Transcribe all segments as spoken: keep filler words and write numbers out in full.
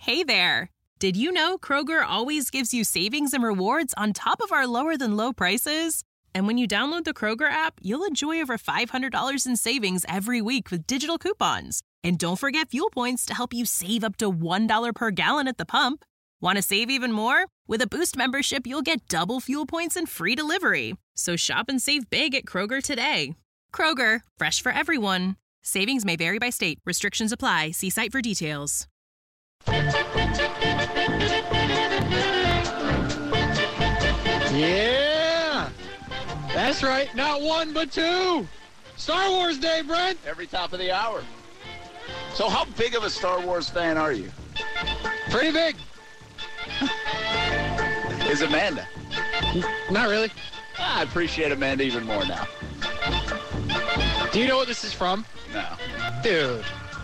Hey there! Did you know Kroger always gives you savings and rewards on top of our lower-than-low prices? And when you download the Kroger app, you'll enjoy over five hundred dollars in savings every week with digital coupons. And don't forget fuel points to help you save up to one dollar per gallon at the pump. Want to save even more? With a Boost membership, you'll get double fuel points and free delivery. So shop and save big at Kroger today. Kroger, fresh for everyone. Savings may vary by state. Restrictions apply. See site for details. Yeah! That's right. Not one, but two. Star Wars Day, Brent. Every top of the hour. So how big of a Star Wars fan are you? Pretty big. Is Amanda? Not really. Ah, I appreciate Amanda even more now. Do you know what this is from? No. Dude.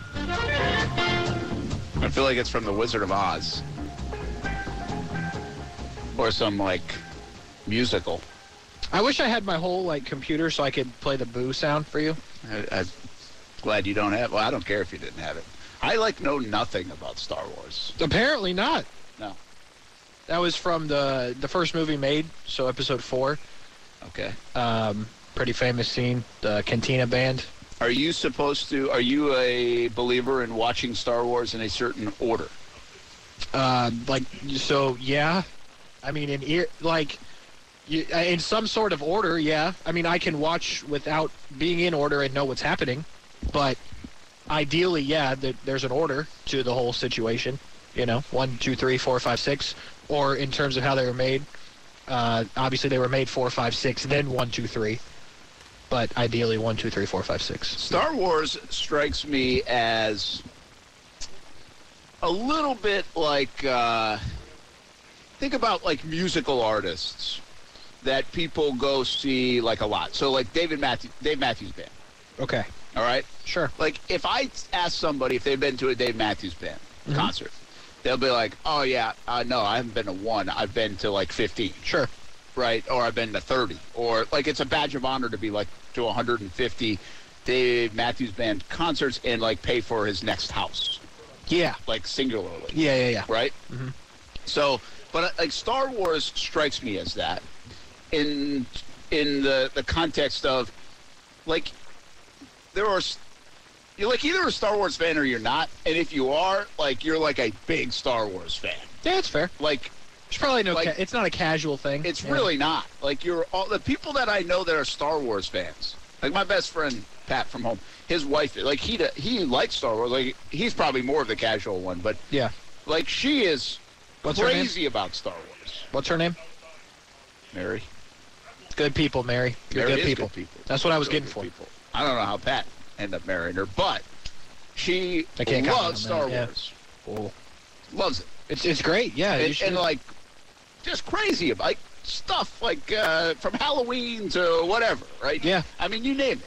I feel like it's from The Wizard of Oz. Or some, like, musical. I wish I had my whole, like, computer so I could play the boo sound for you. I, I'm glad you don't have. Well, I don't care if you didn't have it. I, like, know nothing about Star Wars. Apparently not. No. That was from the the first movie made, so episode four. Okay. Um, pretty famous scene, the Cantina Band. Are you supposed to, are you a believer in watching Star Wars in a certain order? Uh, like, so, yeah. I mean, in ear, like, you, in some sort of order, yeah. I mean, I can watch without being in order and know what's happening. But ideally, yeah, th- there's an order to the whole situation. You know, one, two, three, four, five, six. Or in terms of how they were made, uh, obviously they were made four, five, six, then one, two, three. But ideally one, two, three, four, five, six. Star Wars strikes me as a little bit like, uh, think about like musical artists that people go see like a lot. So like David Matthews, Dave Matthews Band. Okay. All right? Sure. Like if I ask somebody if they've been to a Dave Matthews Band mm-hmm. concert, they'll be like, oh, yeah, uh, no, I haven't been to one. I've been to, like, fifteen. Sure. Right? Or I've been to thirty. Or, like, it's a badge of honor to be, like, to one hundred fifty Dave Matthews Band concerts and, like, pay for his next house. Yeah. Like, singularly. Yeah, yeah, yeah. Right? Mm-hmm. So, but, like, Star Wars strikes me as that in in the, the context of, like, there are... You're like either a Star Wars fan or you're not, and if you are, like you're like a big Star Wars fan. Yeah, it's fair. Like, it's probably no. Like, Ca- it's not a casual thing. It's yeah. really not. Like you're all the people that I know that are Star Wars fans. Like my best friend Pat from home, his wife. Like he he likes Star Wars. Like he's probably more of the casual one, but yeah, like she is What's crazy about Star Wars. What's her name? Mary. Good people, Mary. You're Mary good, is people. good people. That's what I was good getting for. People. I don't know how Pat ended up marrying her, but she I can't loves Star that, Wars. Yeah. Cool. Loves it. It's it's great. Yeah, and, you and like just crazy like stuff like uh, from Halloween to whatever, right? Yeah. I mean, you name it.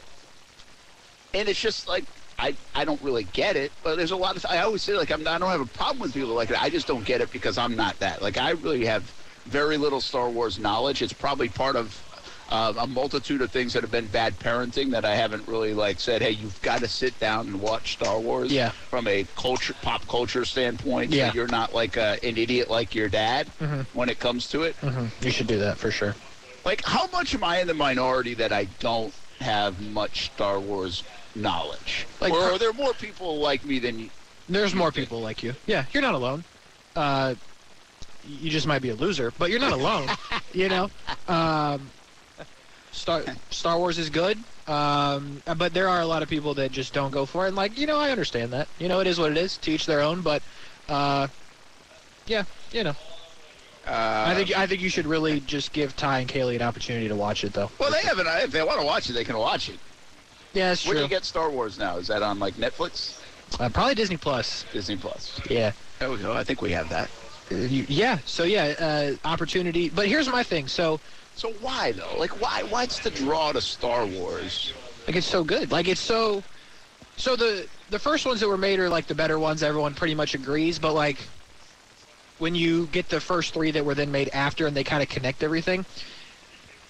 And it's just like I, I don't really get it, but there's a lot of I always say like I'm I don't have a problem with people like that. I just don't get it because I'm not that. Like I really have very little Star Wars knowledge. It's probably part of uh, a multitude of things that have been bad parenting that I haven't really like said, hey, you've got to sit down and watch Star Wars yeah. from a culture pop culture standpoint. Yeah. So you're not like a, an idiot like your dad mm-hmm. when it comes to it. Mm-hmm. You should do that for sure. Like how much am I in the minority that I don't have much Star Wars knowledge? Like, or are there more people like me than you? There's more people like you. Yeah, you're not alone. Uh, you just might be a loser, but you're not alone. You know, um, Star Star Wars is good, um, but there are a lot of people that just don't go for it. And like, you know, I understand that. You know, it is what it is. To each their own. But uh, yeah, you know. Uh, I think I think you should really just give Ty and Kaylee an opportunity to watch it, though. Well, they haven't. If they want to watch it, they can watch it. Yeah, that's true. Where do you get Star Wars now? Is that on like Netflix? Uh, probably Disney Plus. Disney Plus. Yeah. There we go. I think we have that. Uh, you, yeah. So yeah, uh, opportunity. But here's my thing. So. So why though? Like why? Why's the draw to Star Wars? Like it's so good. Like it's so. So the the first ones that were made are like the better ones. Everyone pretty much agrees. But like, when you get the first three that were then made after, and they kind of connect everything.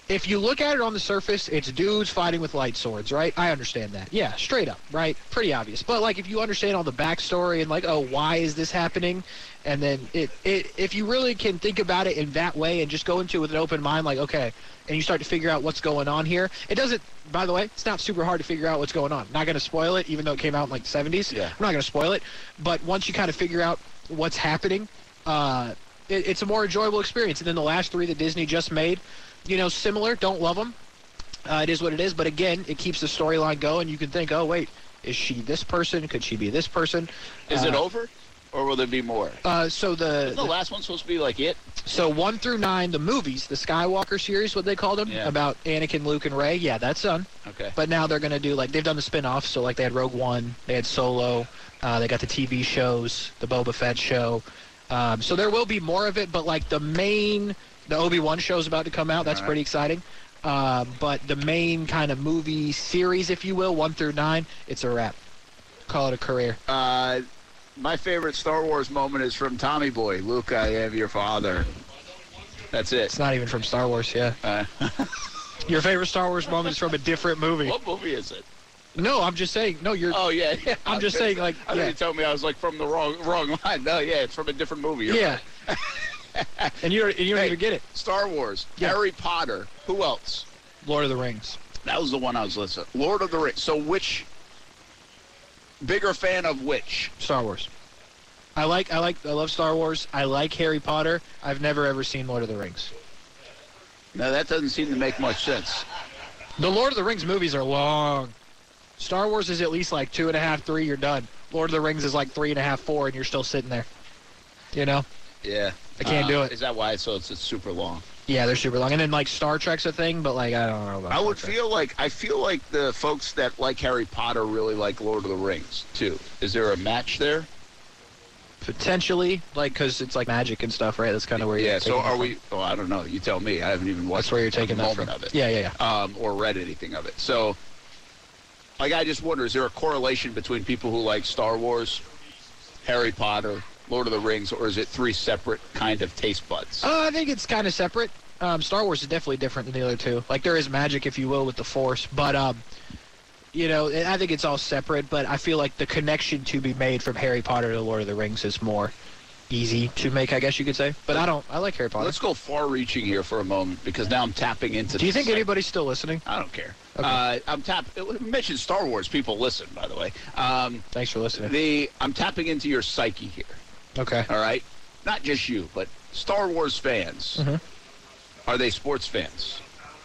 if you look at it on the surface, it's dudes fighting with light swords, right? I understand that. Yeah, straight up, right? Pretty obvious. But, like, if you understand all the backstory and, like, oh, why is this happening? And then it, it if you really can think about it in that way and just go into it with an open mind, like, okay, and you start to figure out what's going on here. It doesn't, by the way, it's not super hard to figure out what's going on. Not going to spoil it, even though it came out in, like, the seventies. Yeah. I'm not going to spoil it. But once you kind of figure out what's happening, uh, it, it's a more enjoyable experience. And then the last three that Disney just made, you know, similar, don't love them. Uh, it is what it is. But, again, it keeps the storyline going. You can think, oh, wait, is she this person? Could she be this person? Is uh, it over, or will there be more? Uh, so the, Isn't the last one supposed to be like it? So one through nine, the movies, the Skywalker series, what they called them, Yeah. about Anakin, Luke, and Rey. Yeah, that's done. Okay. But now they're going to do, like, they've done the spin-offs. So, like, they had Rogue One, they had Solo, uh, they got the T V shows, the Boba Fett show. Um, so there will be more of it, but, like, the main, the Obi-Wan show is about to come out. That's All right. pretty exciting. Uh, but the main kind of movie series, if you will, one through nine, it's a wrap. Call it a career. Uh, my favorite Star Wars moment is from Tommy Boy. Luke, I am your father. That's it. It's not even from Star Wars, yeah. Uh, Your favorite Star Wars moment is from a different movie. what movie is it? No, I'm just saying. No, you're. Oh, yeah. yeah. I'm I was just gonna saying, say- like, I thought yeah. you told me I was, like, from the wrong wrong line. No, yeah, it's from a different movie. You're Yeah. right. and you don't, and you don't Hey. even get it. Star Wars, Yeah. Harry Potter. Who else? Lord of the Rings. That was the one I was listening. Lord of the Rings. So which bigger fan of which? Star Wars. I like, I like, I love Star Wars. I like Harry Potter. I've never ever seen Lord of the Rings. No, that doesn't seem to make much sense. The Lord of the Rings movies are long. Star Wars is at least like two and a half, three, you're done. Lord of the Rings is like three and a half, four, and you're still sitting there. You know? Yeah. I can't Uh, do it. Is that why? So it's, it's super long. Yeah, they're super long. And then like Star Trek's a thing, but like I don't know about I would Star Trek. feel like I feel like the folks that like Harry Potter really like Lord of the Rings too. Is there a match there? Potentially, like, because it's like magic and stuff, right? That's kind of where you're Yeah. So taking it are from. we? Oh, I don't know. You tell me. I haven't even watched. That's where you're taking a that moment from. of it. Yeah, yeah, yeah. Um, or read anything of it. So, like, I just wonder: is there a correlation between people who like Star Wars, Harry Potter, Lord of the Rings, or is it three separate kind of taste buds? Uh, I think it's kind of separate. Um, Star Wars is definitely different than the other two. Like, there is magic, if you will, with the Force. But, um, you know, I think it's all separate. But I feel like the connection to be made from Harry Potter to Lord of the Rings is more easy to make, I guess you could say. But I don't. I like Harry Potter. Let's go far-reaching here for a moment because now I'm tapping into. Do you the think sec- anybody's still listening? I don't care. Okay. Uh, I'm tap. We mentioned Star Wars. People listen, by the way. Um, Thanks for listening. the I'm tapping into your psyche here. Okay. All right, not just you, but Star Wars fans. Mhm. Are they sports fans?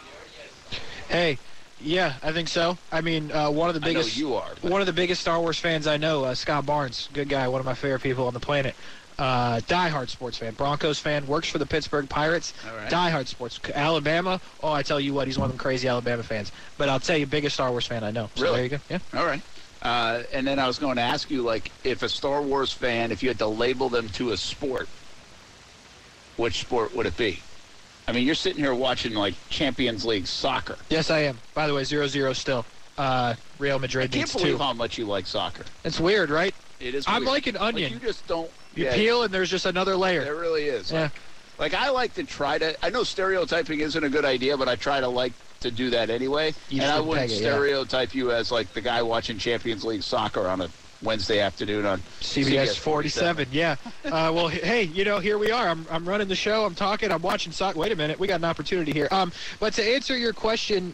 Hey, yeah, I think so. I mean, uh, one of the I know biggest. you are. But One of the biggest Star Wars fans I know, uh, Scott Barnes, good guy, one of my favorite people on the planet. Uh, diehard sports fan, Broncos fan, works for the Pittsburgh Pirates. All right. Diehard sports. Alabama, oh, I tell you what, he's one of them crazy Alabama fans. But I'll tell you, biggest Star Wars fan I know. So Really? there you go. Yeah. All right. Uh, and then I was going to ask you, like, if a Star Wars fan, if you had to label them to a sport, which sport would it be? I mean, you're sitting here watching, like, Champions League soccer. Yes, I am. By the way, zero zero still. Uh, Real I Madrid can't needs believe two. how much you like soccer. It's weird, right? It is. I'm weird. like an onion. you just don't. You yeah, peel and there's just another layer. There really is. Yeah. Like, like, I like to try to. I know stereotyping isn't a good idea, but I try to like to do that anyway. You and I should wouldn't peg it, yeah. stereotype you as like the guy watching Champions League soccer on a Wednesday afternoon on C B S forty-seven, yeah. Uh, well, h- hey, you know, here we are. I'm, I'm running the show. I'm talking. I'm watching soccer. Wait a minute. We got an opportunity here. Um, but to answer your question,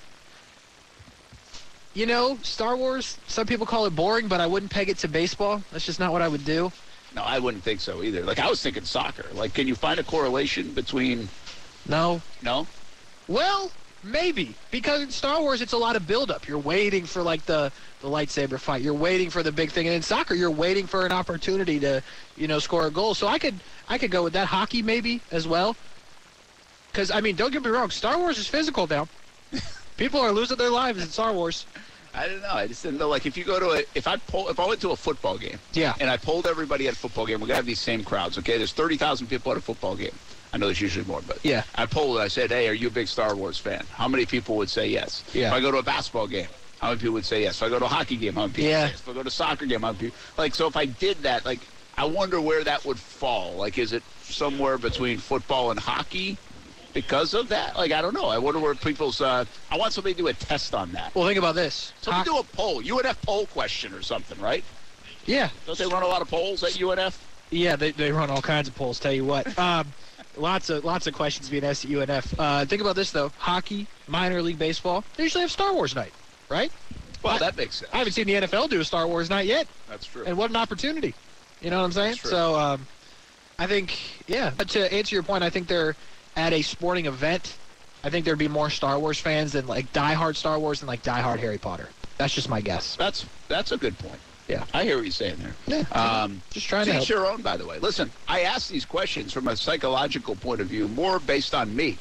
you know, Star Wars, some people call it boring, but I wouldn't peg it to baseball. That's just not what I would do. No, I wouldn't think so either. Like, I was thinking soccer. Like, can you find a correlation between? No. No. Well, maybe. Because in Star Wars, it's a lot of buildup. You're waiting for, like, the, the lightsaber fight. You're waiting for the big thing. And in soccer, you're waiting for an opportunity to, you know, score a goal. So I could I could go with that. Hockey, maybe, as well. Because, I mean, don't get me wrong. Star Wars is physical now. People are losing their lives in Star Wars. I don't know. I just didn't know. Like, if you go to a, if I poll, if I went to a football game, Yeah. and I polled everybody at a football game, we're gonna have these same crowds. Okay, there's thirty thousand people at a football game. I know there's usually more, but Yeah. I polled. I said, "Hey, are you a big Star Wars fan?" How many people would say yes? Yeah. If I go to a basketball game, how many people would say yes? If I go to a hockey game, how many people Yeah. would say yes? If I go to a soccer game, how many people? Like, so if I did that, like, I wonder where that would fall. Like, is it somewhere between football and hockey? because of that? Like, I don't know. I wonder where people's. Uh, I want somebody to do a test on that. Well, think about this. Somebody Ho- do a poll. U N F poll question or something, right? Yeah. Don't they run a lot of polls at U N F? Yeah, they they run all kinds of polls. Tell you what. Um, lots of lots of questions being asked at U N F. Uh, think about this though. Hockey, minor league baseball. They usually have Star Wars night, right? Well, I, that makes sense. I haven't seen the N F L do a Star Wars night yet. That's true. And what an opportunity. You know what I'm saying? That's true. So, um, I think, yeah. But to answer your point, I think they're at a sporting event. I think there'd be more Star Wars fans than like diehard Star Wars than like diehard Harry Potter. That's just my guess. That's that's a good point. Yeah. I hear what you're saying there. Yeah. Um, just trying to to help. each your own, by the way. Listen, I ask these questions from a psychological point of view, more based on me.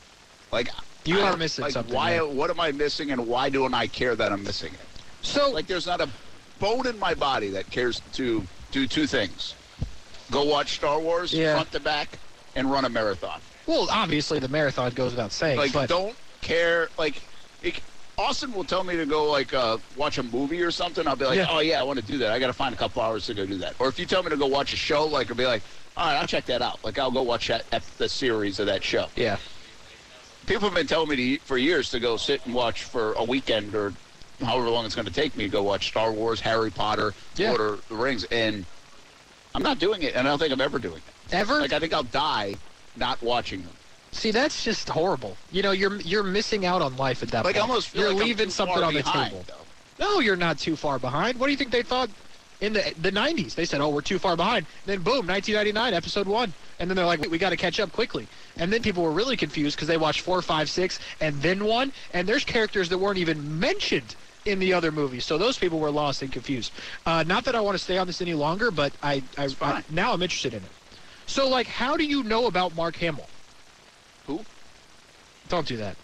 Like, You I are don't- missing like, something. Why? man. What am I missing, and why don't I care that I'm missing it? So, Like, there's not a bone in my body that cares to do two things: go watch Star Wars Yeah. front to back, and run a marathon. well, obviously the marathon goes without saying. Like, but don't care. Like, it, Austin will tell me to go like uh, watch a movie or something. I'll be like, Yeah. oh yeah, I want to do that. I got to find a couple hours to go do that. Or if you tell me to go watch a show, like I'll be like, all right, I'll check that out. Like I'll go watch that, the series of that show. yeah. People have been telling me to, for years to go sit and watch for a weekend or however long it's going to take me to go watch Star Wars, Harry Potter, Yeah. Lord of the Rings, and I'm not doing it, and I don't think I'm ever doing it. Ever? Like I think I'll die not watching them. See, that's just horrible. You know, you're you're missing out on life at that Like I point. almost feel you're like I'm leaving too something far on the behind, table. though. No, you're not too far behind. What do you think they thought in the the nineties? They said, "Oh, we're too far behind." Then boom, nineteen ninety-nine, episode one, and then they're like, "We got to catch up quickly." And then people were really confused because they watched four, five, six, and then one, and there's characters that weren't even mentioned in the other movies. So those people were lost and confused. Uh, not that I want to stay on this any longer, but I, I, I fine. now I'm interested in it. So, like, how do you know about Mark Hamill? Who? Don't do that.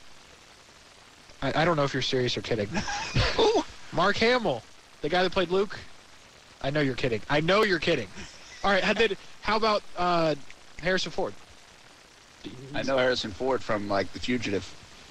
I, I don't know if you're serious or kidding. Who? Mark Hamill, the guy that played Luke. I know you're kidding. I know you're kidding. All right, and then how about uh, Harrison Ford? I know Harrison Ford from like The Fugitive.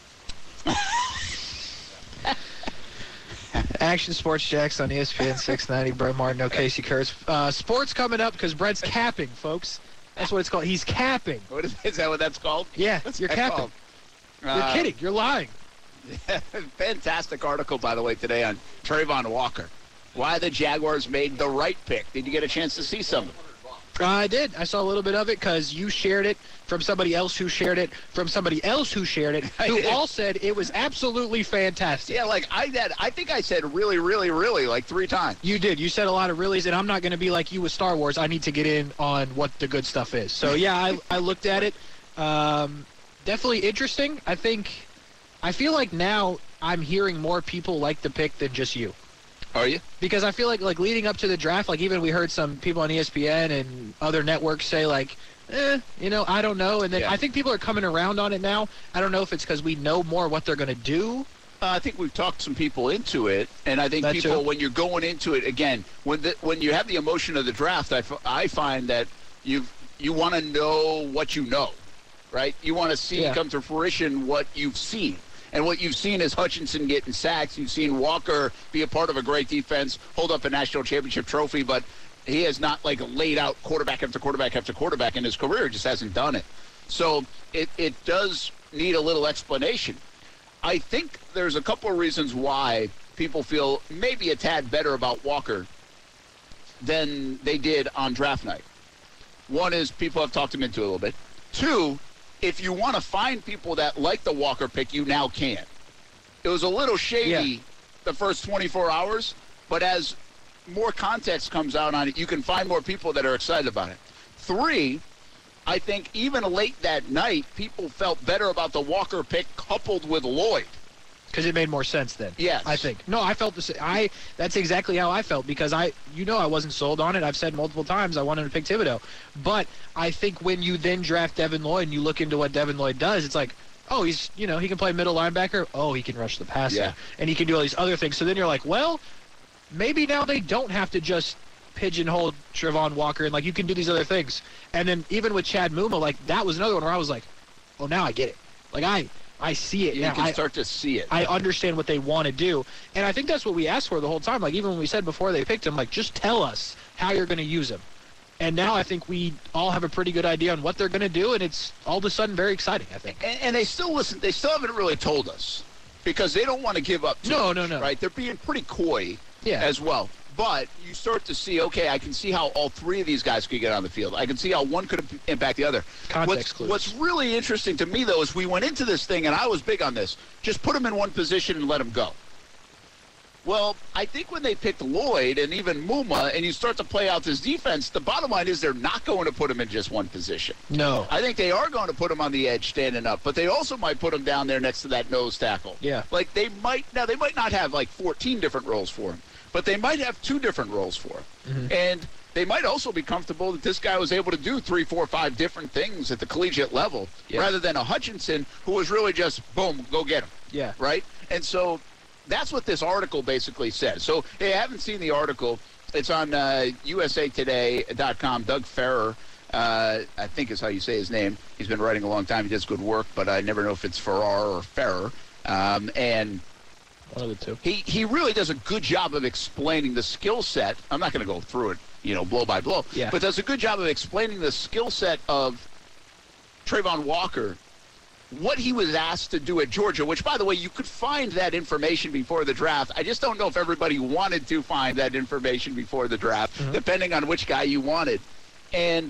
Action Sports Jacks on E S P N six ninety. Brett Martin, Casey Kurtz. Uh, sports coming up because Brett's capping, folks. That's what it's called. He's capping. What is, is that? What that's called? Yeah, What's you're that capping. called? You're Uh, kidding. You're lying. Fantastic article, by the way, today on Trayvon Walker. Why the Jaguars made the right pick. Did you get a chance to see some of it? Uh, I did. I saw a little bit of it because you shared it from somebody else who shared it from somebody else who shared it, I who did. all said it was absolutely fantastic. Yeah, like I did. I think I said really, really, really like three times. You did. You said a lot of reallys, and I'm not going to be like you with Star Wars. I need to get in on what the good stuff is. So, yeah, I, I looked at it. Um, definitely interesting. I think, I feel like now I'm hearing more people like the pick than just you. Are you? Because I feel like, like leading up to the draft, like even we heard some people on E S P N and other networks say like, eh, you know, I don't know. And then Yeah. I think people are coming around on it now. I don't know if it's because we know more what they're going to do. Uh, I think we've talked some people into it, and I think That people, too. when you're going into it again, when the, when you have the emotion of the draft, I, f- I find that you you want to know what you know, right? You want to see Yeah. come to fruition what you've seen. And what you've seen is Hutchinson getting sacks. You've seen Walker be a part of a great defense, hold up a national championship trophy, but he has not, like, laid out quarterback after quarterback after quarterback in his career. He just hasn't done it. So it, it does need a little explanation. I think there's a couple of reasons why people feel maybe a tad better about Walker than they did on draft night. One is people have talked him into it a little bit. Two, if you want to find people that like the Walker pick, you now can. It was a little shady Yeah. the first twenty-four hours, but as more context comes out on it, you can find more people that are excited about it. Three, I think even late that night, people felt better about the Walker pick coupled with Lloyd. Because it made more sense then. Yes. I think. No, I felt the same. I that's exactly how I felt because I, you know, I wasn't sold on it. I've said multiple times I wanted to pick Thibodeau, but I think when you then draft Devin Lloyd and you look into what Devin Lloyd does, it's like, oh, he's, you know, he can play middle linebacker. Oh, he can rush the passer, Yeah. and he can do all these other things. So then you're like, well, maybe now they don't have to just pigeonhole Trayvon Walker and like you can do these other things. And then even with Chad Muma, like that was another one where I was like, oh, now I get it. Like I. I see it You now. can I, start to see it. I understand what they want to do. And I think that's what we asked for the whole time. Like, even when we said before they picked him, like, just tell us how you're going to use him. And now I think we all have a pretty good idea on what they're going to do, and it's all of a sudden very exciting, I think. And, and they still listen. They still haven't really told us because they don't want to give up too No, much, no, no. right? They're being pretty coy Yeah. as well. But you start to see, okay, I can see how all three of these guys could get on the field. I can see how one could impact the other. Context what's, clues. what's really interesting to me, though, is we went into this thing, and I was big on this. Just put them in one position and let them go. Well, I think when they picked Lloyd and even Muma, and you start to play out this defense, the bottom line is they're not going to put him in just one position. No. I think they are going to put him on the edge standing up, but they also might put him down there next to that nose tackle. Yeah. Like they might, now they might not have like fourteen different roles for him, but they might have two different roles for him. Mm-hmm. And they might also be comfortable that this guy was able to do three, four, five different things at the collegiate level Yeah. rather than a Hutchinson who was really just, boom, go get him. Yeah. Right? And so that's what this article basically says. So if you haven't seen the article, it's on uh, U S A Today dot com. Doug Farrar, uh, I think is how you say his name. He's been writing a long time. He does good work, but I never know if it's Farrar or Farrar. Um, and one of the two. He, he really does a good job of explaining the skill set. I'm not going to go through it, you know, blow by blow, yeah. but does a good job of explaining the skill set of Trayvon Walker, what he was asked to do at Georgia, which, by the way, you could find that information before the draft. I just don't know if everybody wanted to find that information before the draft, mm-hmm. depending on which guy you wanted. And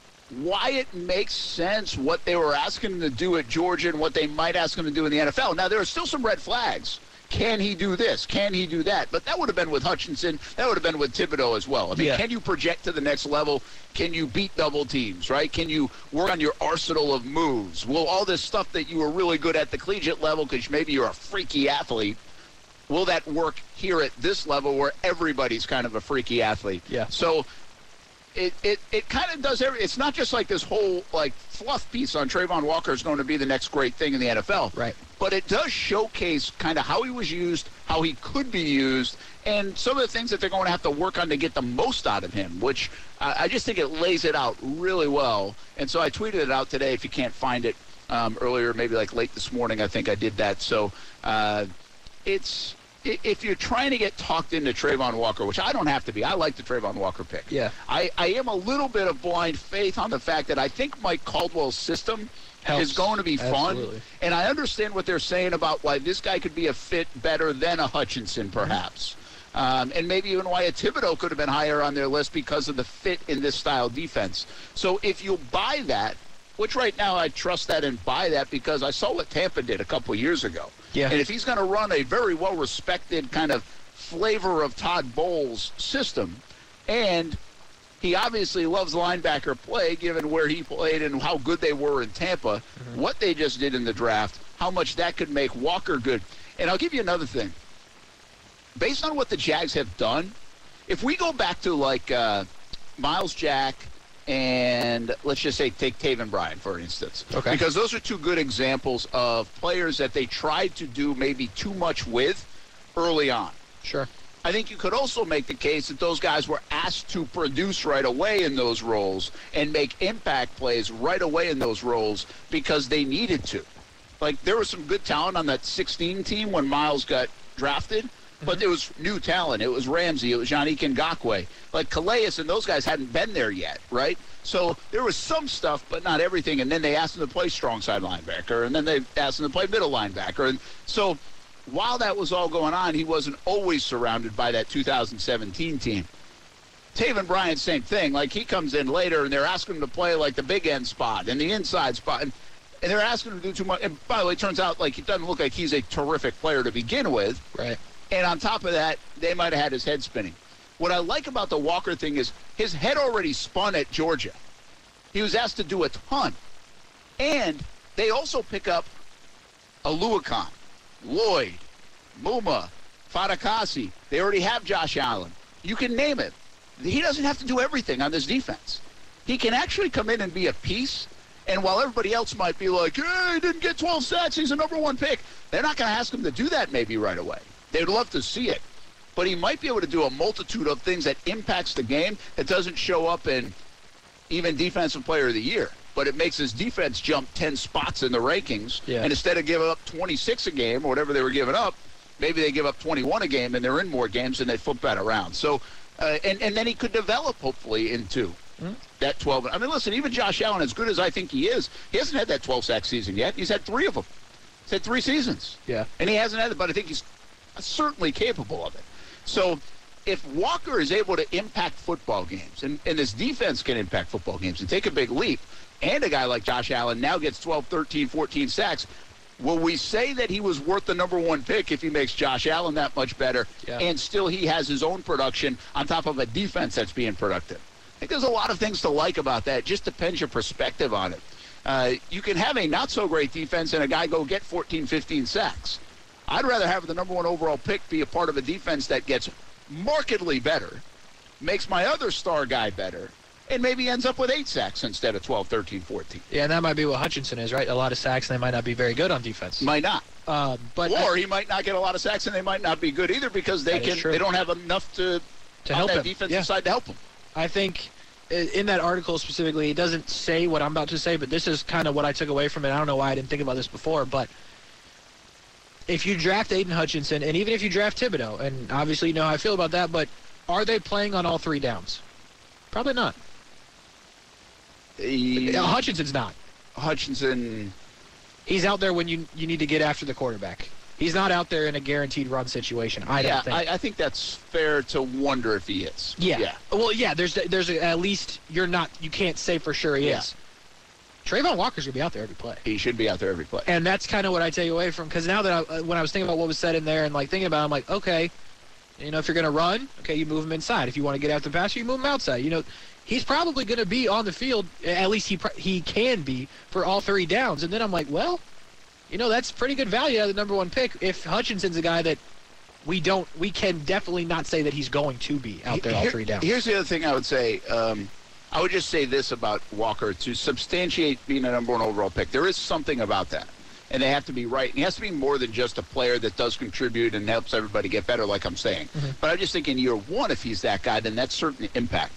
why it makes sense what they were asking him to do at Georgia and what they might ask him to do in the N F L. Now, there are still some red flags. Can he do this? Can he do that? But that would have been with Hutchinson. That would have been with Thibodeau as well. I mean, yeah. can you project to the next level? Can you beat double teams, right? Can you work on your arsenal of moves? Will all this stuff that you were really good at the collegiate level because maybe you're a freaky athlete, will that work here at this level where everybody's kind of a freaky athlete? Yeah. So it it, it kind of does every. It's not just like this whole like fluff piece on Trayvon Walker is going to be the next great thing in the N F L. Right. But it does showcase kind of how he was used, how he could be used, and some of the things that they're going to have to work on to get the most out of him, which uh, I just think it lays it out really well. And so I tweeted it out today if you can't find it um, earlier, maybe like late this morning, I think I did that. So uh, it's if you're trying to get talked into Trayvon Walker, which I don't have to be. I like the Trayvon Walker pick. Yeah. I, I am a little bit of blind faith on the fact that I think Mike Caldwell's system Helps. is going to be fun. Absolutely. And I understand what they're saying about why this guy could be a fit better than a Hutchinson, perhaps. Mm-hmm. Um, and maybe even why a Thibodeau could have been higher on their list because of the fit in this style defense. So if you buy that, which right now I trust that and buy that because I saw what Tampa did a couple of years ago. Yeah. And if he's going to run a very well-respected kind of flavor of Todd Bowles system, and he obviously loves linebacker play given where he played and how good they were in Tampa, mm-hmm. what they just did in the draft, how much that could make Walker good. And I'll give you another thing. Based on what the Jags have done, if we go back to like uh, Miles Jack and let's just say take Taven Bryan, for instance. Okay. Because those are two good examples of players that they tried to do maybe too much with early on. Sure. I think you could also make the case that those guys were asked to produce right away in those roles and make impact plays right away in those roles because they needed to. Like, there was some good talent on that sixteen team when Miles got drafted, but it was new talent. It was Ramsey. It was Yannick Ngakoue. Like Calais and those guys hadn't been there yet, right? So there was some stuff, but not everything. And then they asked him to play strong side linebacker, and then they asked him to play middle linebacker. And so while that was all going on, he wasn't always surrounded by that two thousand seventeen team. Taven Bryan, same thing. Like, he comes in later, and they're asking him to play like the big end spot and the inside spot. And, and they're asking him to do too much. And by the way, it turns out like it doesn't look like he's a terrific player to begin with. Right. And on top of that, they might have had his head spinning. What I like about the Walker thing is his head already spun at Georgia. He was asked to do a ton. And they also pick up Aluakon, Lloyd, Muma, Fatukasi. They already have Josh Allen. You can name it. He doesn't have to do everything on this defense. He can actually come in and be a piece. And while everybody else might be like, hey, he didn't get twelve sacks, he's a number one pick, they're not going to ask him to do that maybe right away. They'd love to see it. But he might be able to do a multitude of things that impacts the game that doesn't show up in even Defensive Player of the Year. But it makes his defense jump ten spots in the rankings. Yeah. And instead of giving up twenty-six a game or whatever they were giving up, maybe they give up twenty-one a game and they're in more games and they flip that around. So, uh, and, and then he could develop, hopefully, into Mm-hmm. That twelve. I mean, listen, even Josh Allen, as good as I think he is, he hasn't had that twelve-sack season yet. He's had three of them. He's had three seasons. Yeah. And he hasn't had it, but I think he's certainly capable of it. So if Walker is able to impact football games, and, and this defense can impact football games and take a big leap, and a guy like Josh Allen now gets twelve, thirteen, fourteen sacks, will we say that he was worth the number one pick if he makes Josh Allen that much better, yeah. and still he has his own production on top of a defense that's being productive? I think there's a lot of things to like about that. It just depends your perspective on it. Uh, you can have a not-so-great defense and a guy go get fourteen, fifteen sacks. I'd rather have the number one overall pick be a part of a defense that gets markedly better, makes my other star guy better, and maybe ends up with eight sacks instead of twelve, thirteen, fourteen. Yeah, and that might be what Hutchinson is, right? A lot of sacks, and they might not be very good on defense. Might not. Uh, but or I, he might not get a lot of sacks, and they might not be good either because they can they don't have enough to, to on help that him. defensive yeah. side to help him. I think in that article specifically, it doesn't say what I'm about to say, but this is kind of what I took away from it. I don't know why I didn't think about this before, but if you draft Aiden Hutchinson, and even if you draft Thibodeau, and obviously you know how I feel about that, but are they playing on all three downs? Probably not. He, uh, Hutchinson's not. Hutchinson. He's out there when you you need to get after the quarterback. He's not out there in a guaranteed run situation. I yeah, don't think. I, I think that's fair to wonder if he is. Yeah. yeah. Well, yeah. There's there's a, at least you're not. You can't say for sure he yeah. is. Trayvon Walker's gonna be out there every play. He should be out there every play. And that's kind of what I take away from, because now that I, when I was thinking about what was said in there and like thinking about it, I'm like, okay, you know, if you're gonna run, okay, you move him inside. If you want to get after the passer, you move him outside. You know, he's probably gonna be on the field. At least he he can be for all three downs. And then I'm like, well, you know, that's pretty good value out of the number one pick. If Hutchinson's a guy that we don't, we can definitely not say that he's going to be out there all Here, three downs. Here's the other thing I would say. Um, I would just say this about Walker to substantiate being a number one overall pick. There is something about that, and they have to be right. And he has to be more than just a player that does contribute and helps everybody get better, like I'm saying. Mm-hmm. But I just think in year one, if he's that guy, then that's certain impact.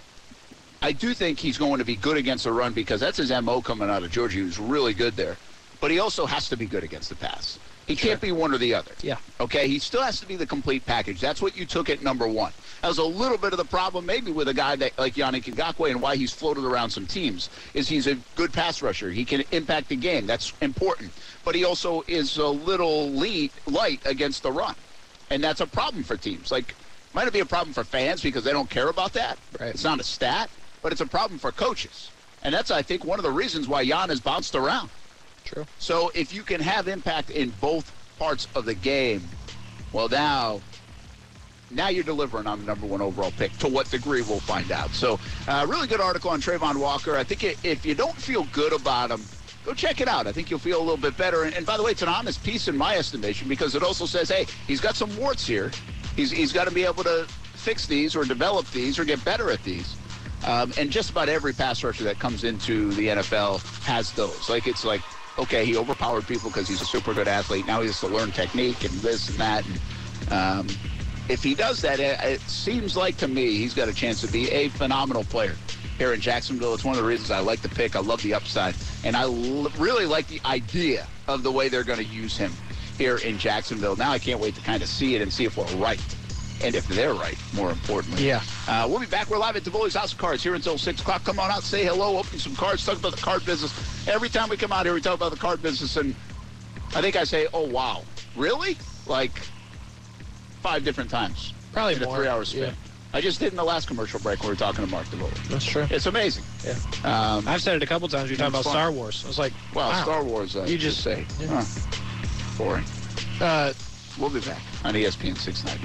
I do think he's going to be good against the run because that's his M O coming out of Georgia. He was really good there. But he also has to be good against the pass. He sure. can't be one or the other. Yeah. Okay? He still has to be the complete package. That's what you took at number one. That was a little bit of the problem maybe with a guy that, like Yannick Ngakoue, and why he's floated around some teams, is he's a good pass rusher. He can impact the game. That's important. But he also is a little lead, light against the run. And that's a problem for teams. Like, might not be a problem for fans because they don't care about that. Right. It's not a stat. But it's a problem for coaches. And that's, I think, one of the reasons why Jan has bounced around. True. So if you can have impact in both parts of the game, well, now now you're delivering on the number one overall pick. To what degree, we'll find out. So uh, really good article on Trayvon Walker. I think if you don't feel good about him, go check it out. I think you'll feel a little bit better. And, and by the way, it's an honest piece in my estimation because it also says, hey, he's got some warts here. He's He's got to be able to fix these or develop these or get better at these. Um, and just about every pass rusher that comes into the N F L has those. Like, it's like, okay, he overpowered people because he's a super good athlete. Now he has to learn technique and this and that. And, um, if he does that, it, it seems like to me he's got a chance to be a phenomenal player here in Jacksonville. It's one of the reasons I like the pick. I love the upside. And I l- really like the idea of the way they're going to use him here in Jacksonville. Now I can't wait to kind of see it and see if we're right. And if they're right, more importantly. Yeah. Uh, we'll be back. We're live at Davoli's House of Cards here until six o'clock. Come on out, say hello, open some cards, talk about the card business. Every time we come out here, we talk about the card business. And I think I say, oh, wow. Really? Like five different times. Probably in more. a three-hour span. Yeah. I just did in the last commercial break when we were talking to Mark Davoli. That's true. It's amazing. Yeah. Um, I've said it a couple times. You're talking about fun. Star Wars. I was like, well, wow. Star Wars, I You just say. Yeah. Huh. Boring. Uh, We'll be back on E S P N six ninety.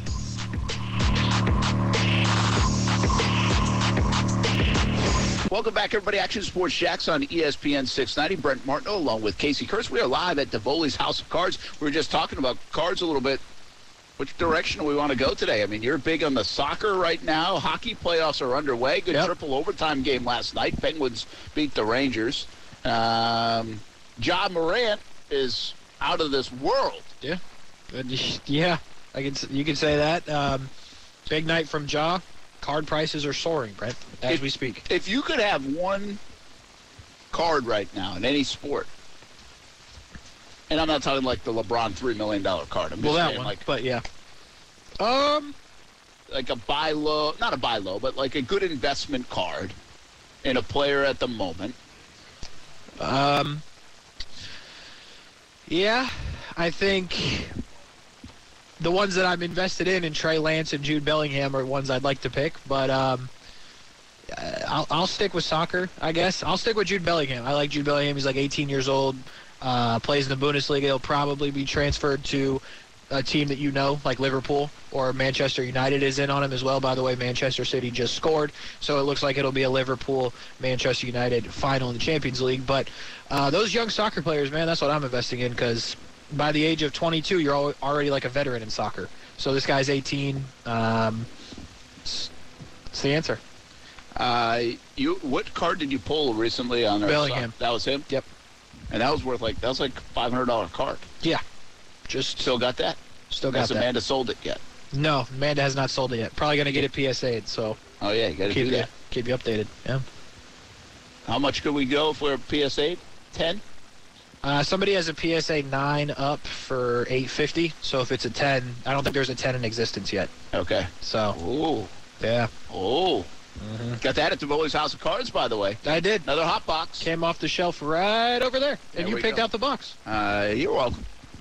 Welcome back, everybody. Action Sports Jacks on E S P N six ninety. Brent Martineau along with Casey Kurtz. We are live at Davoli's House of Cards. We were just talking about cards a little bit. Which direction do we want to go today? I mean, you're big on the soccer right now. Hockey playoffs are underway. Good yep. triple overtime game last night. Penguins beat the Rangers. Um, Ja Morant is out of this world. Yeah. Yeah. I can, you can say that. Um, big night from Ja. Card prices are soaring, Brent, as if, we speak. If you could have one card right now in any sport, and I'm not talking like the LeBron three million dollars card. I'm just well, that saying one, like, but yeah. Um, like a buy low, not a buy low, but like a good investment card in a player at the moment? Um, yeah, I think the ones that I'm invested in, in Trey Lance and Jude Bellingham, are ones I'd like to pick. But um, I'll, I'll stick with soccer, I guess. I'll stick with Jude Bellingham. I like Jude Bellingham. He's like eighteen years old, uh, plays in the Bundesliga. He'll probably be transferred to a team that you know, like Liverpool or Manchester United is in on him as well. By the way, Manchester City just scored, so it looks like it'll be a Liverpool-Manchester United final in the Champions League. But uh, those young soccer players, man, that's what I'm investing in, because by the age of twenty-two, you're already like a veteran in soccer. So this guy's eighteen. Um, it's the answer. Uh, you what card did you pull recently on our Bellingham. That was him? Yep. And that was worth like that was like five hundred dollars card. Yeah. Just still got that? Still got Has that. Amanda sold it yet? No, Amanda has not sold it yet. Probably going to get it P S A'd, so. Oh, yeah, you got to do that. Keep you updated, yeah. How much could we go for P S A? ten? Uh, somebody has a P S A nine up for eight fifty. So if it's a ten, I don't think there's a ten in existence yet. Okay. So. Ooh. Yeah. Oh. Mm-hmm. Got that at the Bully's House of Cards, by the way. I did. Another hot box. Came off the shelf right over there, and there you picked go. out the box. Uh, you're welcome.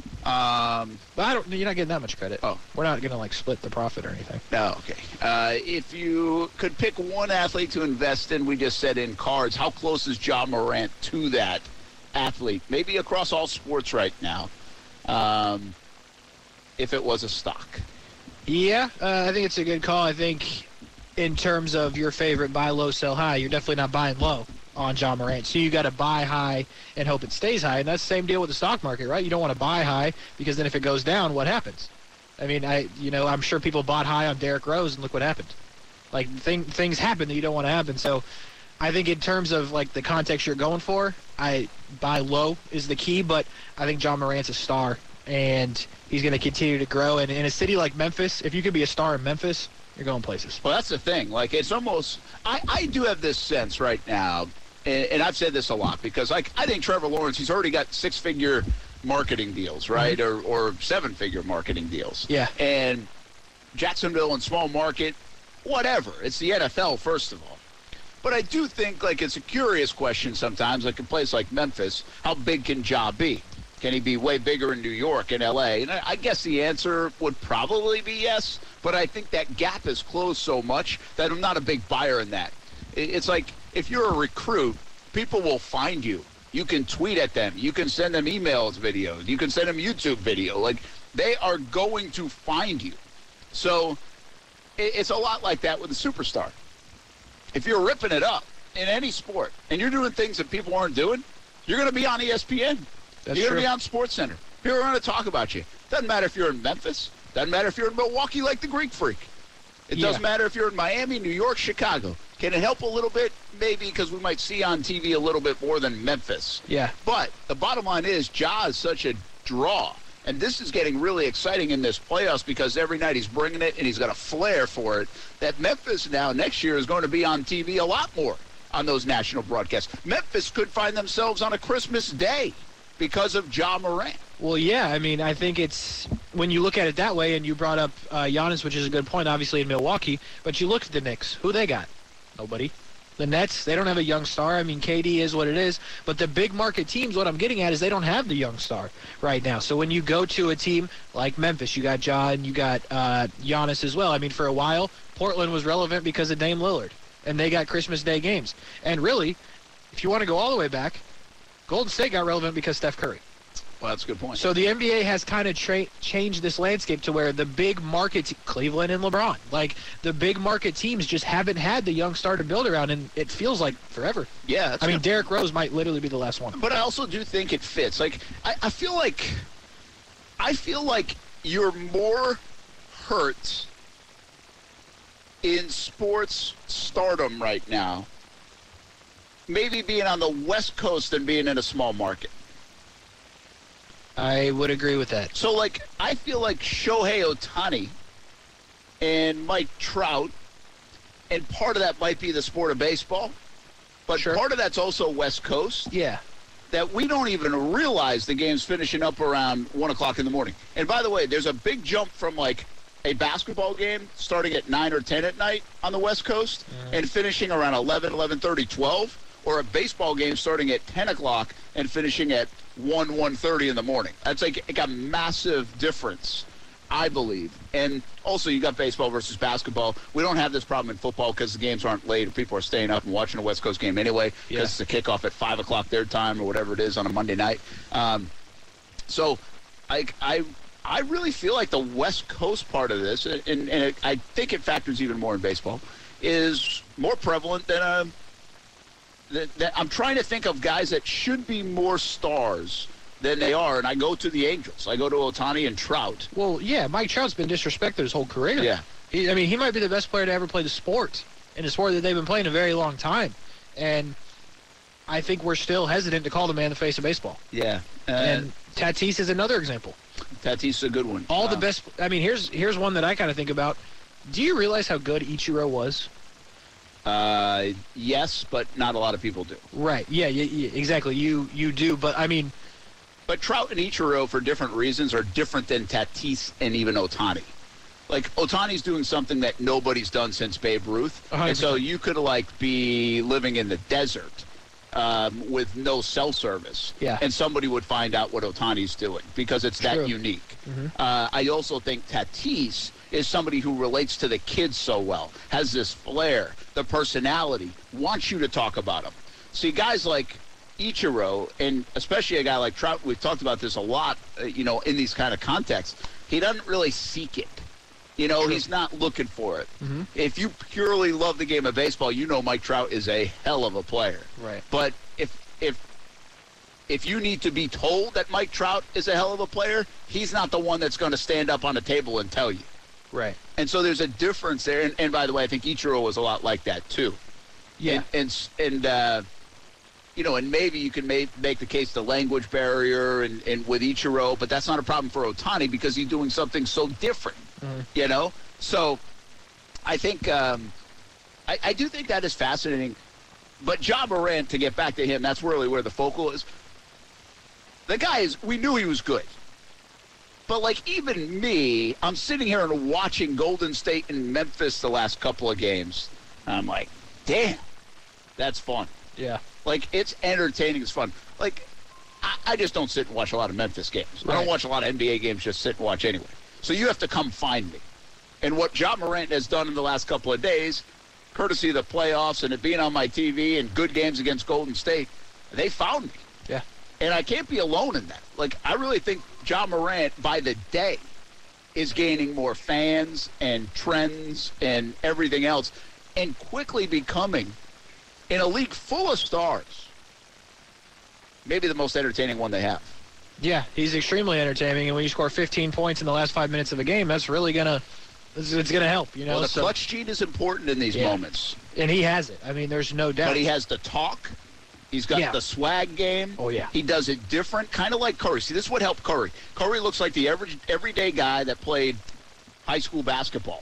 Um, but I don't. You're not getting that much credit. Oh, we're not gonna like split the profit or anything. No. Okay. Uh, if you could pick one athlete to invest in, we just said in cards. How close is Ja Morant to that athlete? Maybe across all sports right now. Um, if it was a stock. Yeah, uh, I think it's a good call. I think in terms of your favorite buy low, sell high, you're definitely not buying low on Ja Morant. So you got to buy high and hope it stays high. And that's the same deal with the stock market, right? You don't want to buy high because then if it goes down, what happens? I mean, I you know, I'm sure people bought high on Derrick Rose and look what happened. Like thing, things happen that you don't want to happen. So I think in terms of like the context you're going for, I buy low is the key, but I think Ja Morant's a star and he's going to continue to grow. And in a city like Memphis, if you could be a star in Memphis, you're going places. Well, that's the thing. Like, it's almost I, – I do have this sense right now, and, and I've said this a lot, because like I think Trevor Lawrence, he's already got six-figure marketing deals, right, mm-hmm. or, or seven-figure marketing deals. Yeah. And Jacksonville and small market, whatever. It's the N F L, first of all. But I do think, like, it's a curious question sometimes, like a place like Memphis, how big can Ja be? Can he be way bigger in New York and L A? And I, I guess the answer would probably be yes, but I think that gap is closed so much that I'm not a big buyer in that. It, it's like if you're a recruit, people will find you. You can tweet at them. You can send them emails, videos. You can send them YouTube video. Like, they are going to find you. So it, it's a lot like that with a superstar. If you're ripping it up in any sport and you're doing things that people aren't doing, you're going to be on E S P N. That's you're going true. to be on SportsCenter. People are going to talk about you. Doesn't matter if you're in Memphis. Doesn't matter if you're in Milwaukee like the Greek Freak. It Yeah. doesn't matter if you're in Miami, New York, Chicago. Can it help a little bit? Maybe, because we might see on T V a little bit more than Memphis. Yeah. But the bottom line is Ja is such a draw. And this is getting really exciting in this playoffs because every night he's bringing it and he's got a flair for it. That Memphis now next year is going to be on T V a lot more on those national broadcasts. Memphis could find themselves on a Christmas day because of Ja Morant. Well, yeah, I mean, I think it's when you look at it that way, and you brought up uh, Giannis, which is a good point, obviously, in Milwaukee, but you look at the Knicks. Who they got? Nobody. The Nets, they don't have a young star. I mean, K D is what it is. But the big market teams, what I'm getting at is they don't have the young star right now. So when you go to a team like Memphis, you got Ja and you got uh, Giannis as well. I mean, for a while, Portland was relevant because of Dame Lillard, and they got Christmas Day games. And really, if you want to go all the way back, Golden State got relevant because Steph Curry. Well, that's a good point. So the N B A has kind of tra- changed this landscape to where the big market, te- Cleveland and LeBron, like the big market teams just haven't had the young star to build around, and it feels like forever. Yeah. That's I mean, good. Derrick Rose might literally be the last one. But I also do think it fits. Like, I, I feel like, I feel like you're more hurt in sports stardom right now, maybe being on the West Coast than being in a small market. I would agree with that. So, like, I feel like Shohei Ohtani and Mike Trout, and part of that might be the sport of baseball, but Sure. part of that's also West Coast, Yeah. that we don't even realize the game's finishing up around one o'clock in the morning. And by the way, there's a big jump from, like, a basketball game starting at nine or ten at night on the West Coast mm-hmm. and finishing around eleven, eleven thirty, twelve, or a baseball game starting at ten o'clock and finishing at one, one thirty in the morning. That's like, like a massive difference, I believe. And also, you got baseball versus basketball. We don't have this problem in football because the games aren't late. People are staying up and watching a West Coast game anyway because yeah. it's a kickoff at five o'clock their time or whatever it is on a Monday night. Um, so I, I, I really feel like the West Coast part of this, and, and it, I think it factors even more in baseball, is more prevalent than a that, that I'm trying to think of guys that should be more stars than they are, and I go to the Angels. I go to Ohtani and Trout. Well, yeah, Mike Trout's been disrespected his whole career. Yeah. He, I mean, he might be the best player to ever play the sport, in a sport that they've been playing a very long time. And I think we're still hesitant to call the man the face of baseball. Yeah. Uh, and Tatis is another example. Tatis is a good one. All wow. the best. I mean, here's here's one that I kind of think about. Do you realize how good Ichiro was? Uh, yes, but not a lot of people do. Right. Yeah, yeah, yeah, exactly. You you do, but I mean. But Trout and Ichiro, for different reasons, are different than Tatis and even Ohtani. Like, Ohtani's doing something that nobody's done since Babe Ruth. one hundred percent. And so you could, like, be living in the desert um, with no cell service. Yeah. And somebody would find out what Ohtani's doing because it's that True. unique. Mm-hmm. Uh, I also think Tatis is somebody who relates to the kids so well, has this flair, the personality, wants you to talk about him. See, guys like Ichiro, and especially a guy like Trout, we've talked about this a lot, uh, you know, in these kind of contexts, he doesn't really seek it. You know, True. He's not looking for it. Mm-hmm. If you purely love the game of baseball, you know Mike Trout is a hell of a player. Right. But if if if you need to be told that Mike Trout is a hell of a player, he's not the one that's going to stand up on a table and tell you. Right. And so there's a difference there. And, and by the way, I think Ichiro was a lot like that too. Yeah. And, and, and uh, you know, and maybe you can make, make the case the language barrier and, and with Ichiro, but that's not a problem for Ohtani because he's doing something so different, mm-hmm. you know? So I think, um, I, I do think that is fascinating. But Ja Morant, to get back to him, that's really where the focal is. The guy is, we knew he was good. But, like, even me, I'm sitting here and watching Golden State and Memphis the last couple of games. I'm like, damn, that's fun. Yeah. Like, it's entertaining. It's fun. Like, I, I just don't sit and watch a lot of Memphis games. Right. I don't watch a lot of N B A games, just sit and watch anyway. So you have to come find me. And what Ja Morant has done in the last couple of days, courtesy of the playoffs and it being on my T V and good games against Golden State, they found me. Yeah. And I can't be alone in that. Like, I really think Ja Morant, by the day, is gaining more fans and trends and everything else and quickly becoming, in a league full of stars, maybe the most entertaining one they have. Yeah, he's extremely entertaining, and when you score fifteen points in the last five minutes of a game, that's really going to it's, it's gonna help, you know? Well, the so, clutch gene is important in these yeah. moments. And he has it. I mean, there's no doubt. But he has the talk. He's got yeah. the swag game. Oh, yeah. He does it different, kind of like Curry. See, this would help Curry. Curry looks like the average, everyday guy that played high school basketball.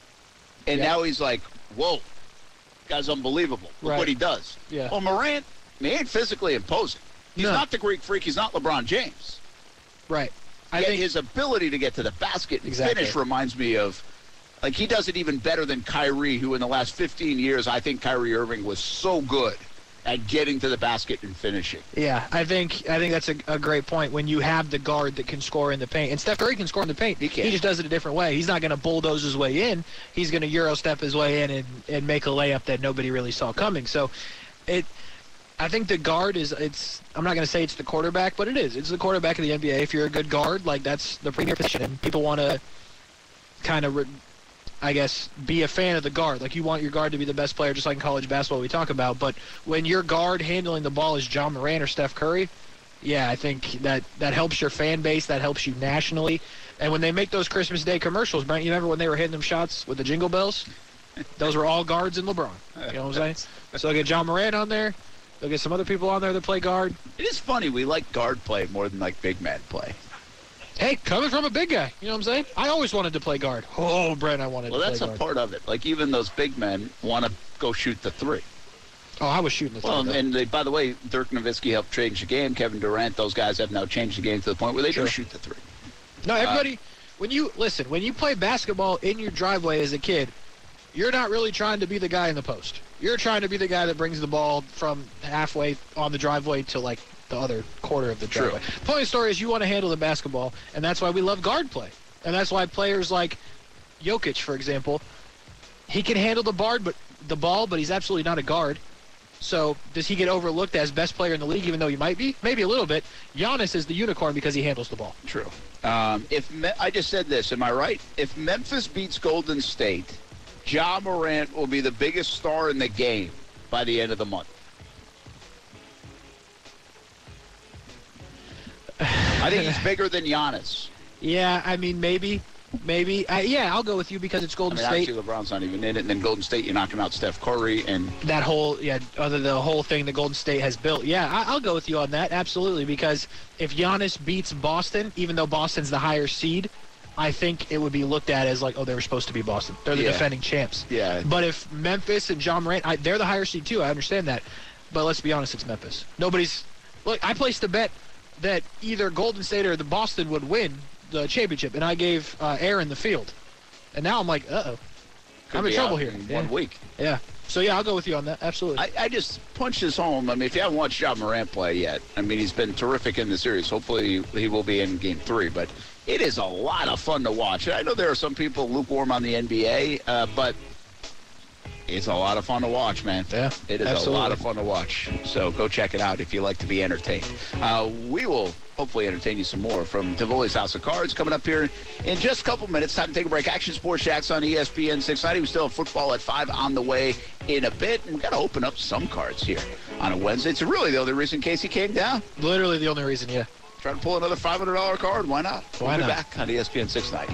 And yeah. now he's like, whoa, guy's unbelievable. Look right. what he does. Yeah. Well, Morant, he ain't physically imposing. He's no. not the Greek freak. He's not LeBron James. Right. I Yet think his ability to get to the basket and exactly. finish reminds me of, like, he does it even better than Kyrie, who in the last fifteen years, I think Kyrie Irving was so good at getting to the basket and finishing. Yeah, I think I think that's a, a great point. When you have the guard that can score in the paint, and Steph Curry can score in the paint, he, can. he just does it a different way. He's not going to bulldoze his way in. He's going to Euro step his way in and, and make a layup that nobody really saw coming. So, it, I think the guard is. It's. I'm not going to say it's the quarterback, but it is. It's the quarterback of the N B A. If you're a good guard, like that's the premier position, and people want to kind of. Re- I guess, be a fan of the guard. Like, you want your guard to be the best player, just like in college basketball we talk about. But when your guard handling the ball is Ja Morant or Steph Curry, yeah, I think that, that helps your fan base. That helps you nationally. And when they make those Christmas Day commercials, Brent, you remember when they were hitting them shots with the jingle bells? Those were all guards in LeBron. You know what I'm saying? So they'll get Ja Morant on there. They'll get some other people on there that play guard. It is funny. We like guard play more than like big man play. Hey, coming from a big guy, you know what I'm saying? I always wanted to play guard. Oh, Brent, I wanted well, to play guard. Well, that's a part of it. Like, even those big men want to go shoot the three. Oh, I was shooting the three. Well, though. and they, by the way, Dirk Nowitzki helped change the game. Kevin Durant, those guys have now changed the game to the point where they sure. do shoot the three. No, everybody, when you listen, when you play basketball in your driveway as a kid, you're not really trying to be the guy in the post. You're trying to be the guy that brings the ball from halfway on the driveway to like the other quarter of the True. driveway. The point of the story is you want to handle the basketball, and that's why we love guard play. And that's why players like Jokic, for example, he can handle the ball, but the ball, but he's absolutely not a guard. So does he get overlooked as best player in the league, even though he might be? Maybe a little bit. Giannis is the unicorn because he handles the ball. True. Um, if Me- I just said this, am I right? If Memphis beats Golden State, Ja Morant will be the biggest star in the game by the end of the month. I think he's bigger than Giannis. Yeah, I mean, maybe. Maybe. I, yeah, I'll go with you because it's I Golden mean, State. obviously LeBron's not even in it, and then Golden State, you're knocking out Steph Curry, and That whole, yeah, other the whole thing that Golden State has built. Yeah, I, I'll go with you on that, absolutely, because if Giannis beats Boston, even though Boston's the higher seed, I think it would be looked at as like, oh, they were supposed to be Boston. They're the Yeah. defending champs. Yeah. But if Memphis and Ja Morant, I, they're the higher seed too, I understand that. But let's be honest, it's Memphis. Nobody's, look, I placed a bet that either Golden State or the Boston would win the championship, and I gave uh, Aaron the field. And now I'm like, uh-oh. could I'm in be trouble out here. in Yeah. one week. Yeah. So, yeah, I'll go with you on that. Absolutely. I, I just punched this home. I mean, if you haven't watched Ja Morant play yet, I mean, he's been terrific in the series. Hopefully he will be in game three, but it is a lot of fun to watch. I know there are some people lukewarm on the N B A, uh, but it's a lot of fun to watch, man. Yeah, It is absolutely. a lot of fun to watch. So go check it out if you like to be entertained. Uh, we will hopefully entertain you some more from Tivoli's House of Cards coming up here in just a couple minutes. Time to take a break. Action Sports Shacks on E S P N six ninety. We still have football at five on the way in a bit. And we've got to open up some cards here on a Wednesday. It's really the only reason Casey came down. Literally the only reason, yeah. Trying to pull another five hundred dollars card. Why not? Why we'll be not? back on E S P N six ninety.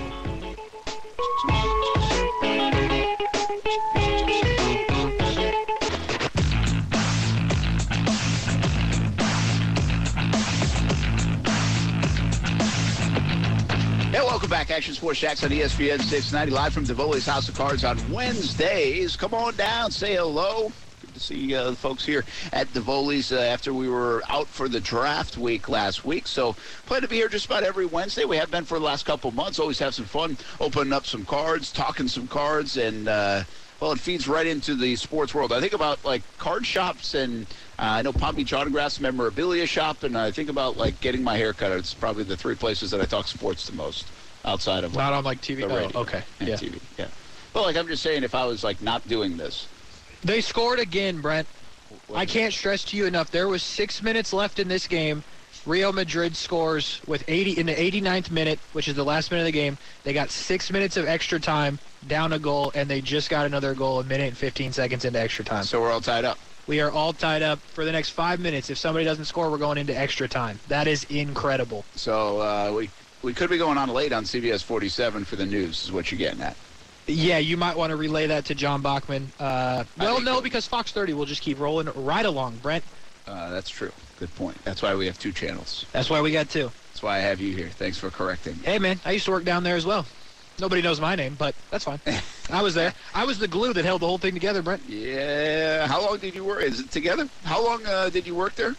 Hey, welcome back. Action Sports Shacks on E S P N six ninety, live from Tivoli's House of Cards on Wednesdays. Come on down, say hello. Good to see uh, the folks here at Tivoli's uh, after we were out for the draft week last week. So, plan to be here just about every Wednesday. We have been for the last couple months. Always have some fun opening up some cards, talking some cards, and uh, well, it feeds right into the sports world. I think about like card shops, and uh, I know Palm Beach Autographs memorabilia shop, and I think about like getting my hair cut. It's probably the three places that I talk sports the most outside of Not on like T V. the Oh, radio okay. and Yeah. T V. Yeah. Well, like I'm just saying, if I was like not doing this, They scored again, Brent. I can't stress to you enough. There was six minutes left in this game. Real Madrid scores with eighty in the eighty-ninth minute, which is the last minute of the game. They got six minutes of extra time, down a goal, and they just got another goal a minute and fifteen seconds into extra time. so we're all tied up. We are all tied up for the next five minutes. If somebody doesn't score, we're going into extra time. That is incredible. So uh, we we could be going on late on C B S forty-seven for the news, is what you're getting at. Yeah, you might want to relay that to John Bachman. Uh, well, think no, so. because Fox thirty will just keep rolling right along, Brent. Uh, that's true. Good point. That's why we have two channels. That's why we got two. That's why I have you here. Thanks for correcting. Hey, man, I used to work down there as well. Nobody knows my name, but that's fine. I was there. I was the glue that held the whole thing together, Brent. Yeah. How long did you work? Is it together? How long uh, did you work there?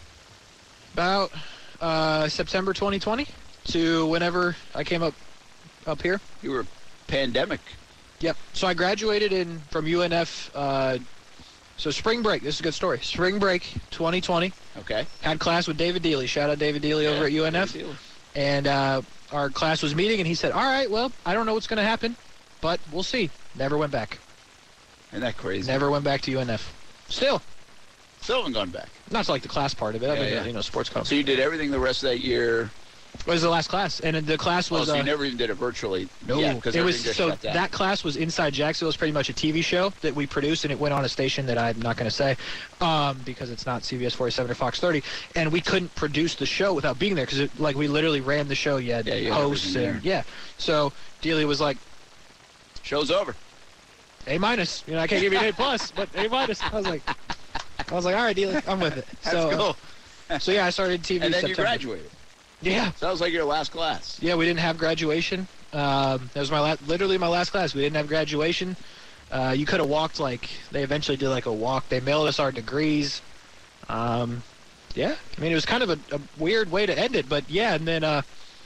About uh, September twenty twenty to whenever I came up up here. You were pandemic. Yep. So I graduated in from U N F. Uh, so spring break. This is a good story. Spring break twenty twenty. Okay. Had class with David Dealey. Shout out David Dealey over at U N F. And uh, our class was meeting, and he said, all right, well, I don't know what's going to happen, but we'll see. Never went back. Isn't that crazy? Never went back to U N F. Still. Still haven't gone back. Not to like the class part of it. I Yeah, mean, yeah. you know, sports club. So you did everything the rest of that year. It was the last class, and the class Oh, was so you uh, never even did it virtually. no. Yeah, because it was everything just so shut down. that class was inside Jacksonville. It was pretty much a T V show that we produced, and it went on a station that I'm not going to say um, because it's not C B S forty-seven or Fox thirty, and we couldn't produce the show without being there because like we literally ran the show. You had Yeah, you had hosts everything and yeah. So Dealey was like, Show's over. A minus. You know, I can't give you an A plus, but A minus. I was like, I was like, all right, Dealey, I'm with it. That's So, cool. so yeah, I started T V. And then you September. graduated. Yeah. So that was like your last class. Yeah, we didn't have graduation. Um, that was my last, literally my last class. We didn't have graduation. Uh, you could have walked like they eventually did like a walk. They mailed us our degrees. Um, yeah, I mean it was kind of a, a weird way to end it, but yeah. And then uh,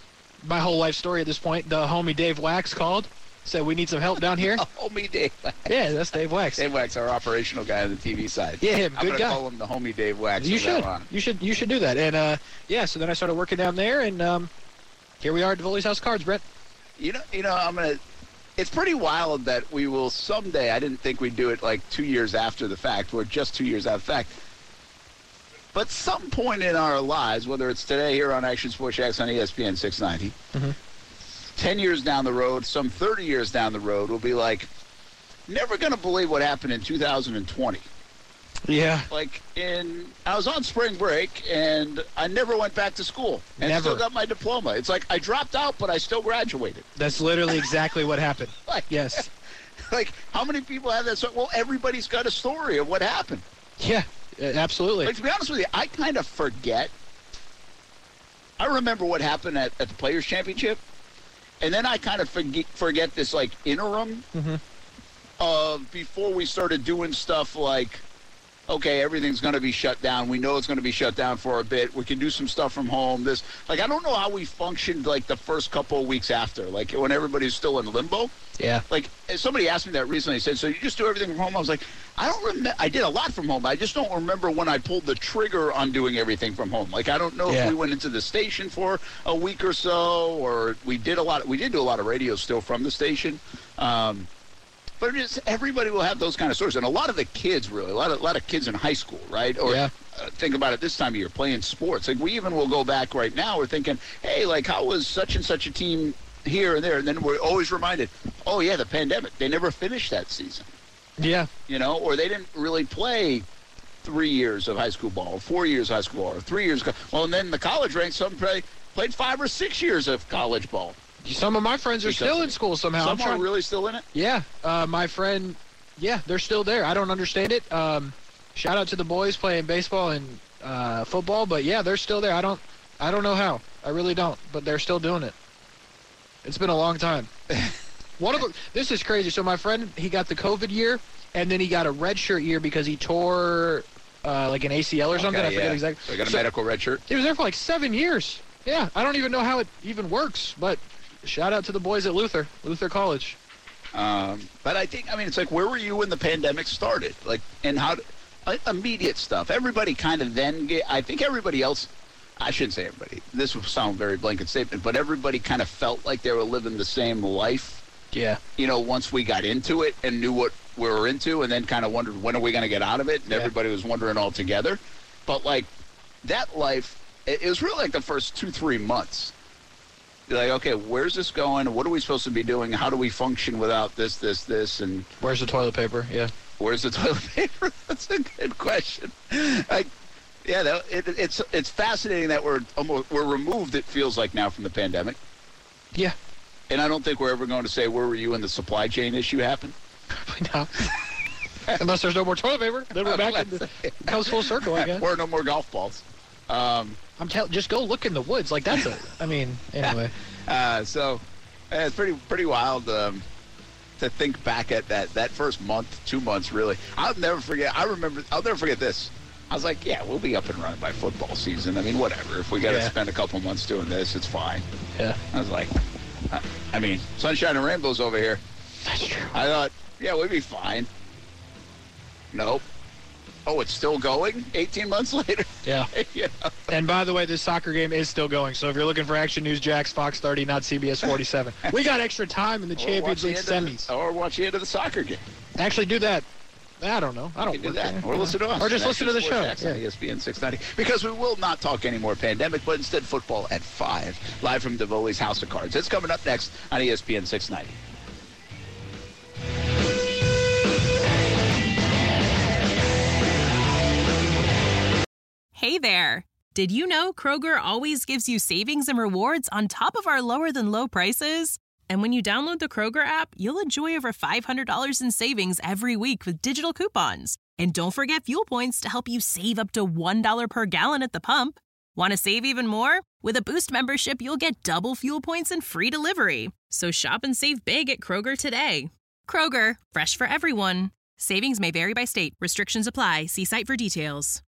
my whole life story at this point. The homie Dave Wax called, said we need some help down here. Homie Dave Wax. Yeah, that's Dave Wax. Dave Wax, our operational guy on the T V side. Yeah, him. I'm Good gonna guy. call him the homie Dave Wax. You from now should. on. You should. You should do that. And uh, yeah, so then I started working down there, and um, here we are at Divoli's House of Cards, Brett. You know, you know, I'm gonna. It's pretty wild that we will someday. I didn't think we'd do it like two years after the fact. We're just two years after the fact. But some point in our lives, whether it's today here on Action Sports Jax on E S P N six ninety, Mm-hmm. ten years down the road, some thirty years down the road, we'll be like, never gonna believe what happened in two thousand twenty. Yeah. Like in, I was on spring break and I never went back to school and Never. still got my diploma. It's like I dropped out, but I still graduated. That's literally exactly what happened. Like, Yes. Like, how many people have that? So, well, everybody's got a story of what happened. Yeah. uh, Absolutely. Like, to be honest with you, I kind of forget. I remember what happened at, at the Players' Championship, and then I kind of forget, forget this, like, interim Mhm. of before we started doing stuff like, okay, everything's going to be shut down. We know it's going to be shut down for a bit. We can do some stuff from home. This, like, I don't know how we functioned, like, the first couple of weeks after, like, when everybody's still in limbo. Yeah. Like, somebody asked me that recently. They said, so you just do everything from home? I was like, I don't remember. I did a lot from home. I just don't remember when I pulled the trigger on doing everything from home. Like, I don't know Yeah. if we went into the station for a week or so, or we did a lot. We did do a lot of radio still from the station. Um, but it's, everybody will have those kind of stories. And a lot of the kids, really, a lot of, a lot of kids in high school, right? Or Yeah. uh, think about it this time of year, playing sports. Like, we even will go back right now. We're thinking, hey, like, how was such and such a team here and there? And then we're always reminded, oh, yeah, the pandemic. They never finished that season, Yeah. you know, or they didn't really play three years of high school ball, or four years of high school ball, or three years. Of, well, and then the college ranks, some play, played five or six years of college ball. Some of my friends are Because still in school somehow. I'm Some are trying- really still in it. Yeah. Uh, my friend, yeah, they're still there. I don't understand it. Um, shout out to the boys playing baseball and uh, football, but yeah, they're still there. I don't, I don't know how. I really don't, but they're still doing it. It's been a long time. One of them, this is crazy. So my friend, he got the COVID year, and then he got a redshirt year because he tore uh, like an A C L or something. Okay, I forget yeah. exactly. So I got a So- medical red shirt. He was there for like seven years. Yeah, I don't even know how it even works, but shout out to the boys at Luther, Luther College. Um, but I think, I mean, it's like, where were you when the pandemic started? Like, and how, uh, immediate stuff. Everybody kind of then, get, I think everybody else, I shouldn't say everybody. This will sound very blanket statement, but everybody kind of felt like they were living the same life, Yeah. you know, once we got into it and knew what we were into, and then kind of wondered, when are we going to get out of it? And Yeah. everybody was wondering all together. But, like, that life, it, it was really like the first two, three months. You're like, okay, where's this going? What are we supposed to be doing? How do we function without this, this, this? And Where's the toilet paper? Yeah. where's the toilet paper? That's a good question. Like, yeah, that, it, it's it's fascinating that we're almost we're removed. It feels like now from the pandemic, Yeah. and I don't think we're ever going to say where were you when the supply chain issue happened. Probably not. Unless there's no more toilet paper, then we're back in the, it comes full circle, I guess. Or no more golf balls. Um, I'm telling, just go look in the woods. Like that's a. I mean, anyway. uh, so yeah, it's pretty pretty wild um, to think back at that that first month, two months, really. I'll never forget. I remember. I'll never forget this. I was like, yeah, we'll be up and running by football season. I mean, whatever. If we got to Yeah. spend a couple months doing this, it's fine. Yeah. I was like, I, I mean, sunshine and rainbows over here. That's true. I thought, yeah, we'd be fine. Nope. Oh, it's still going eighteen months later? Yeah. You know? And by the way, this soccer game is still going. So if you're looking for Action News, Jax, Fox thirty, not C B S forty-seven. We got extra time in the Or watch Champions the League end of semis. the- Or watch the end of the soccer game. Actually, do that. I don't know. I don't You can do work that. there. Or listen to us. Or just on listen to the Action show. Sports Jax on Yeah. E S P N six ninety. Because we will not talk any more pandemic, but instead football at five. Live from Divoli's House of Cards. It's coming up next on E S P N six ninety. Hey there! Did you know Kroger always gives you savings and rewards on top of our lower than low prices? And when you download the Kroger app, you'll enjoy over five hundred dollars in savings every week with digital coupons. And don't forget fuel points to help you save up to one dollar per gallon at the pump. Want to save even more? With a Boost membership, you'll get double fuel points and free delivery. So shop and save big at Kroger today. Kroger, fresh for everyone. Savings may vary by state. Restrictions apply. See site for details.